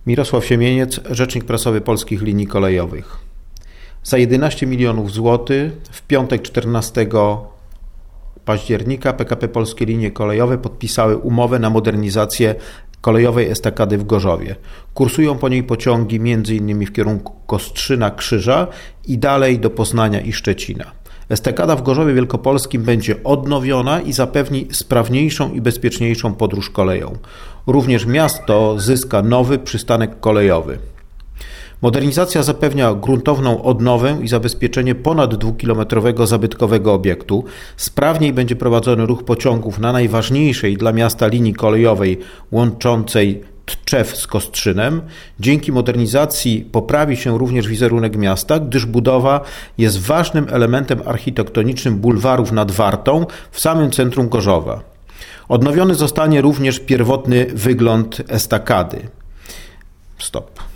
Mirosław Siemieniec, rzecznik prasowy Polskich Linii Kolejowych. Za 11 milionów złotych w piątek 14 października PKP Polskie Linie Kolejowe podpisały umowę na modernizację kolejowej estakady w Gorzowie. Kursują po niej pociągi m.in. w kierunku Kostrzyna-Krzyża i dalej do Poznania i Szczecina. Estakada w Gorzowie Wielkopolskim będzie odnowiona i zapewni sprawniejszą i bezpieczniejszą podróż koleją. Również miasto zyska nowy przystanek kolejowy. Modernizacja zapewnia gruntowną odnowę i zabezpieczenie ponad 2-kilometrowego zabytkowego obiektu. Sprawniej będzie prowadzony ruch pociągów na najważniejszej dla miasta linii kolejowej łączącej Tczew z Kostrzynem. Dzięki modernizacji poprawi się również wizerunek miasta, gdyż budowa jest ważnym elementem architektonicznym bulwarów nad Wartą w samym centrum Gorzowa. Odnowiony zostanie również pierwotny wygląd estakady. Stop.